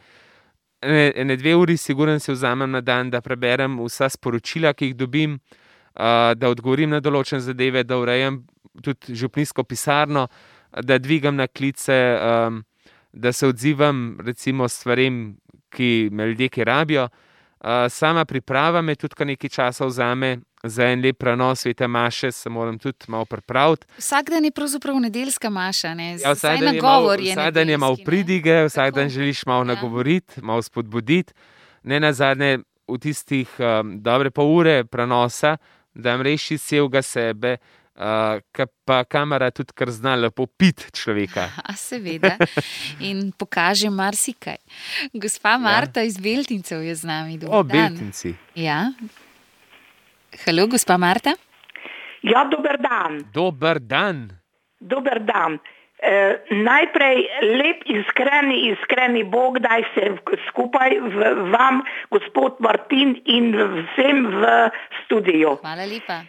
2 uri sigurno si vzamem na dan, da preberem vsa sporočila, ki jih dobim, da odgovorim na določene zadeve, da urejam tudi župnijsko pisarno, da dvigam na klice, da se odzivam recimo stvarem, ki me ljudje ki rabijo. Sama priprava me tudi kar nekaj časa vzame. Za en lep prenos svete maše se moram tudi malo pripraviti. Vsak dan je pravzaprav nedeljska maša, ne? Ja, vsak dan je malo pridige, vsak dan želiš malo nagovoriti, malo spodbuditi. Ne nazadnje v tistih dobre pol ure prenosa, da vam reši celega sebe, pa kamera tudi kar zna lepo piti človeka. Seveda. In pokaže marsikaj. Gospa Marta iz Beltincev je z nami. Dober dan. Beltinci. Ja. Halo, gospa Marta? Ja, dober dan. Dober dan. Dober dan. Najprej lep, iskreni Bog, daj se skupaj vam, gospod Martin in vsem v studiu. Hvala lepa.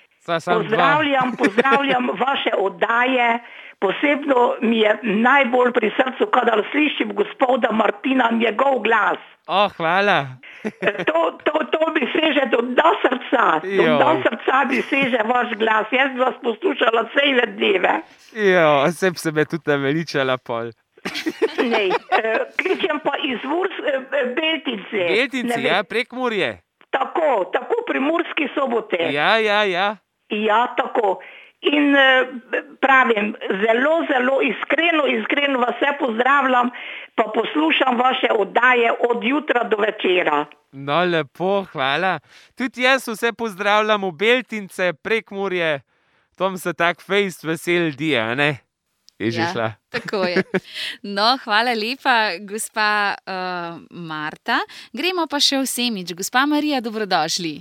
Pozdravljam vaše oddaje. Posebno mi je najbolj pri srcu, kadar slišim gospoda Martina, njegov glas. Hvala. To mi seže do srca. Do srca mi seže vaš glas. Jaz bi vas poslušala cele dneve. Oseb se me tudi naveličala pol. Ne, kličem pa iz Beltince. Beltinci, Prekmurje. Tako pri Murski Sobote. Ja. Ja, tako. In pravim, zelo iskreno vas vse pozdravljam, pa poslušam vaše oddaje od jutra do večera. No, lepo, hvala. Tudi jaz vse pozdravljam v Beltince, Prekmurje. Tom se tak fejst vesel dije, a ne? Je že šla. Tako je. No, hvala lepa, gospa Marta. Gremo pa še v Semič. Gospa Marija, dobrodošli.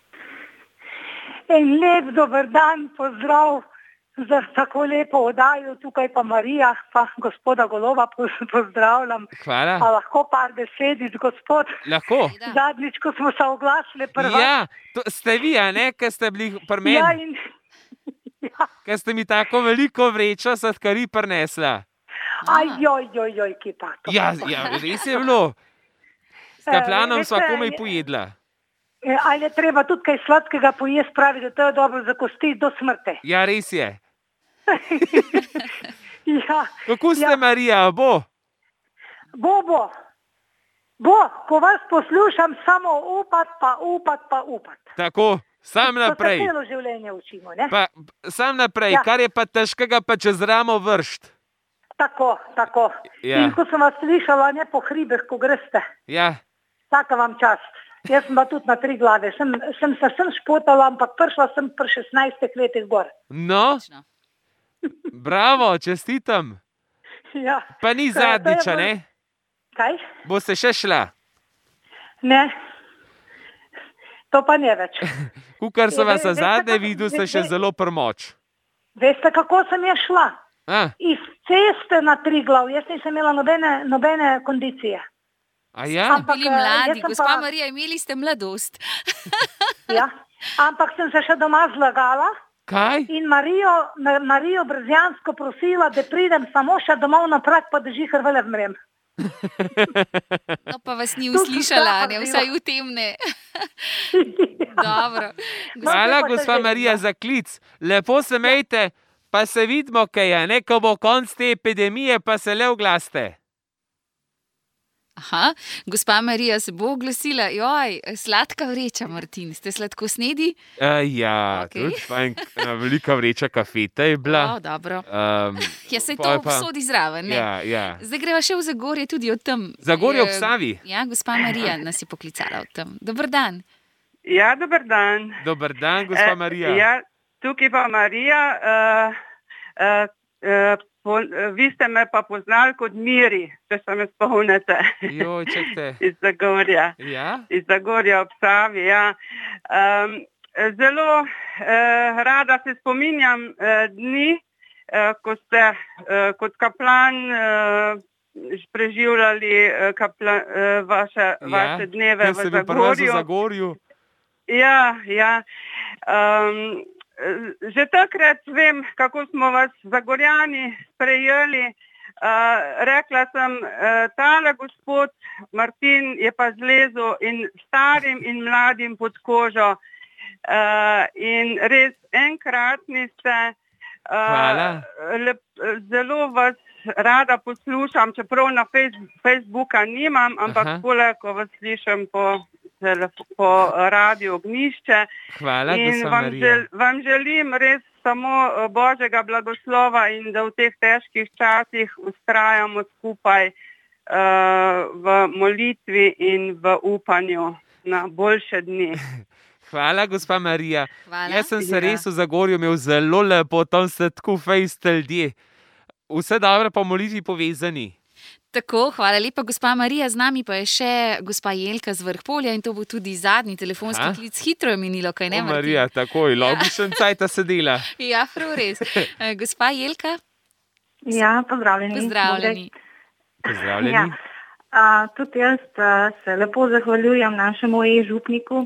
En lep dober dan, pozdrav za tako lepo oddajo. Tukaj pa Marija, pa gospoda Goloba pozdravljam. Hvala. Pa lahko par besedic, gospod. Lahko. Zadnjič, ko smo se oglasili prva. Ja, to ste vi, a ne, ker ste bili pri meni. Ker ste mi tako veliko vrečo sladkari prinesla. Joj, ki pa to. Ja, res je bilo. S kaplanom sva komaj pojedla. Ali je treba tudi kaj sladkega pojesti, pravi, da to je dobro za kosti do smrti. Ja, res je. Kako ste, Marija, bo? Bo, ko vas poslušam, samo upat. Tako. Sam naprej. To se celo življenje učimo, ne? Sam naprej, kar je pa težkega, pa čez ramo vršt. Tako. Ja. In ko sem vas slišala, ne po hribih, ko greste. Ja. Taka vam čast. Jaz sem pa tudi na Triglave. Sem špotala, ampak prišla sem pri 16 letih gor. No, bravo, čestitam. Ja. Pa ni zadnjiča, ne? Kaj? Boste še šla? Ne. To pa ne več. Kukar sem vas zadnje videl, ste še zelo prmoč. Veste, kako sem je šla? Iz ceste na Triglav. Jaz nisem imela nobene kondicije. A ja? Bili mladi, gospa Marija, imeli ste mladost. Ja, ampak sem se še doma zlagala. Kaj? In Marijo Brezjansko prosila, da pridem samo še domov na prag, pa da žihar vele vmrem. No, pa vas ni uslišala, ne, vsaj v tem ne. Dobro. Hvala, gospa Marija, za klic. Lepo se mejte, pa se vidimo, kaj je, ne, ko bo konc te epidemije, pa se le oglaste. Aha, gospa Marija se bo oglasila. Joj, sladka vreča, Martin, ste sladkosnedi? Ja, tudi fajn, velika vreča kafeta je bila. Dobro. Ja, se to obsodi zraven, ne? Ja. Zdaj greva še v Zagorje, tudi od tam. Zagorje ob Savi. Ja, gospa Marija nas je poklicala od tam. Dober dan. Ja, dober dan. Dober dan, gospa Marija. Ja, tukaj pa Marija. Vi ste me pa poznali kot Miri, če se me spomnite. Joj, čekajte. Iz Zagorja. Ja? Iz Zagorja ob Savi, ja. Zelo rada se spominjam dni, ko ste kot kaplan preživljali vaše dneve v Zagorju. V Zagorju. Ja. Že takrat vem, kako smo vas Zagorjani sprejeli. Rekla sem, tale gospod Martin je pa zlezel in starim in mladim pod kožo. In res enkratni ste. Hvala. Zelo vas rada poslušam, čeprav na Facebooka nimam, ampak tole, ko vas slišim po radiju Ognišče. Hvala, in vam želim res samo Božjega blagoslova in da v teh težkih časih vztrajamo skupaj v molitvi in v upanju na boljše dni. Hvala, gospa Marija. Hvala. Jaz sem se res v Zagorju imel zelo lepo, tam ste tako fejst ljudje. Vse dobro pa v molitvi povezani. Tako, hvala lepa, gospa Marija. Z nami pa je še gospa Jelka z Vrhpolja in to bo tudi zadnji telefonski klic. Hitro je minilo, kaj ne, Martin? Marija, takoj, logičen cajta se dela. Ja, prav res. Gospa Jelka? Ja, pozdravljeni. Pozdravljeni. Pozdravljeni. Ja. Tudi jaz se lepo zahvaljujem našemu e-župniku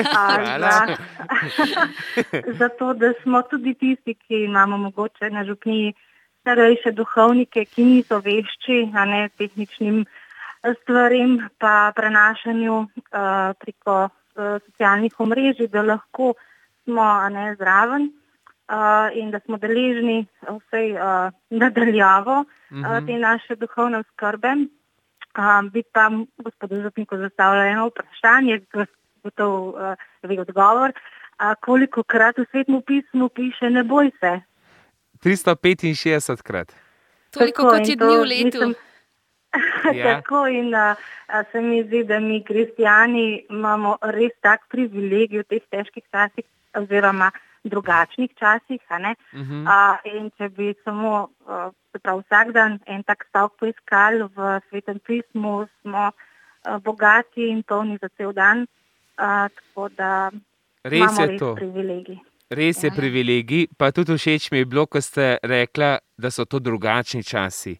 za to, da smo tudi tisti, ki imamo mogoče na župniji starejše duhovnike, ki niso vešči, a ne tehničnim stvarim, pa prenašanju preko socialnih omrežij, da lahko smo zraven in da smo deležni vsej nadaljavo te naše duhovne oskrbe. Bi pa gospodu župniku zastavila eno vprašanje, gotov ve odgovor. Kolikokrat v Svetem pismu piše ne boj se? 365-krat. Toliko kot je dni v letu. Tako in se mi zdi, da mi kristijani imamo res tak privilegij v teh težkih časih oziroma drugačnih časih. In če bi samo vsak dan en tak stavek poiskali v Svetem pismu, smo bogati in polni za cel dan, tako da imamo res privilegij. Res je privilegij, pa tudi všeč mi je bilo, ko ste rekla, da so to drugačni časi.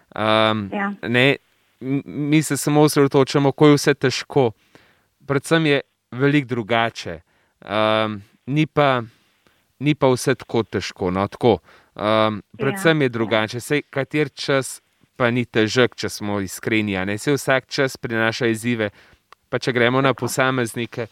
Mi se samo osredotočamo, ko je vse težko. Predvsem je veliko drugače. Ni pa vse tako težko. Predvsem je drugače. Sej kater čas pa ni težek, če smo iskreni. Sej vsak čas prinaša izzive. Pa če gremo na posameznike,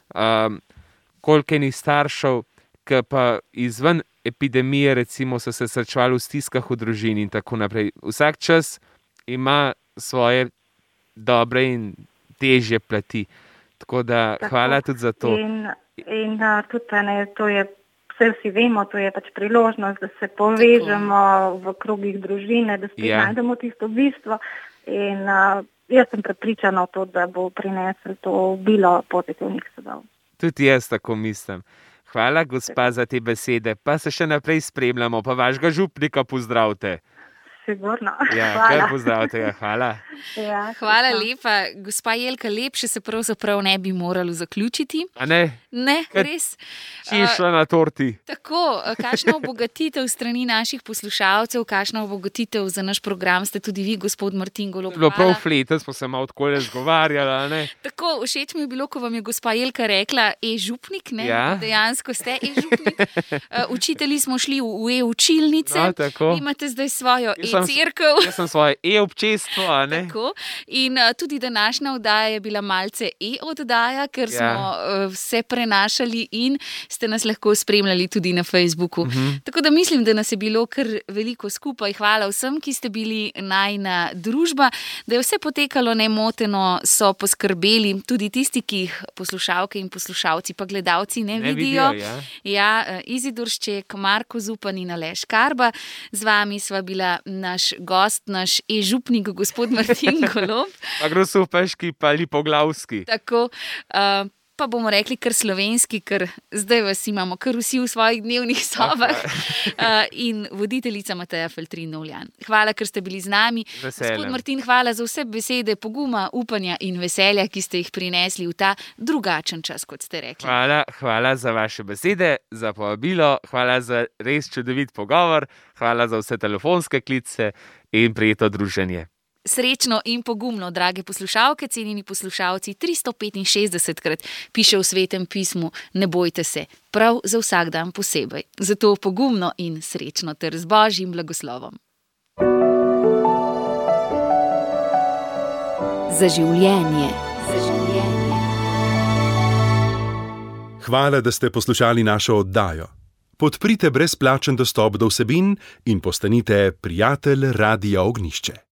koliko enih staršev, ki pa izven epidemije recimo so se srečevali v stiskah v družini in tako naprej. Vsak čas ima svoje dobre in težje plati. Tako da hvala tudi za to. In tudi to je, vsi vemo, to je pač priložnost, da se povežemo v krogih družine, da spet najdemo tisto bistvo. In jaz sem prepričana v to, da bo prineslo to obilo pozitivnih sadov. Tudi jaz tako mislim. Hvala, gospa, za te besede. Pa se še naprej spremljamo, pa vašega župnika pozdravite. Sigurno. Kar pozdravite ga, hvala. Hvala lepa. Gospa Jelka, lepše se pravzaprav ne bi moralo zaključiti. A ne? Ne, res. Čišla na torti. Tako, kakšna obogatitev strani naših poslušalcev, kakšna obogatitev za naš program ste tudi vi, gospod Martin Golob. Bilo prav flete, smo se malo tako zgovarjali, ne? Tako, všeč mi je bilo, ko vam je gospa Jelka rekla e-župnik, ne? Dejansko ste e-župnik. Učitelji smo šli v e-učilnice. Imate zdaj svojo e-cerkev. Jaz sem svoje e-občestvo, a ne? Tako. In tudi današnja oddaja je bila malce e-oddaja, ker smo vse prenašali in ste nas lahko spremljali tudi na Facebooku. Tako da mislim, da nas je bilo kar veliko skupaj. Hvala vsem, ki ste bili najina družba, da je vse potekalo nemoteno, so poskrbeli tudi tisti, ki jih poslušalke in poslušalci pa gledalci ne vidijo. Izidor Šček, Marko Zupan in Aleš Karba. Z vami sva bila naš gost, naš e-župnik, gospod Martin Golob. Pa grosopeški, pa lipoglavski. Tako, pa bomo rekli kar slovenski, ker zdaj vas imamo kar vsi v svojih dnevnih sobah. In voditeljica Mateja Feltrin-Novljan. Hvala, ker ste bili z nami. Gospod Martin, hvala za vse besede poguma, upanja in veselja, ki ste jih prinesli v ta drugačen čas, kot ste rekli. Hvala za vaše besede, za povabilo, hvala za res čudovit pogovor, hvala za vse telefonske klice in prijetno druženje. Srečno in pogumno, drage poslušalke, cenjeni poslušalci, 365-krat piše v Svetem pismu, ne bojte se, prav za vsak dan posebej. Zato pogumno in srečno ter z Božjim blagoslovom. Za življenje. Hvala, da ste poslušali našo oddajo. Podprite brezplačen dostop do vsebin in postanite prijatelj Radia Ognjišče.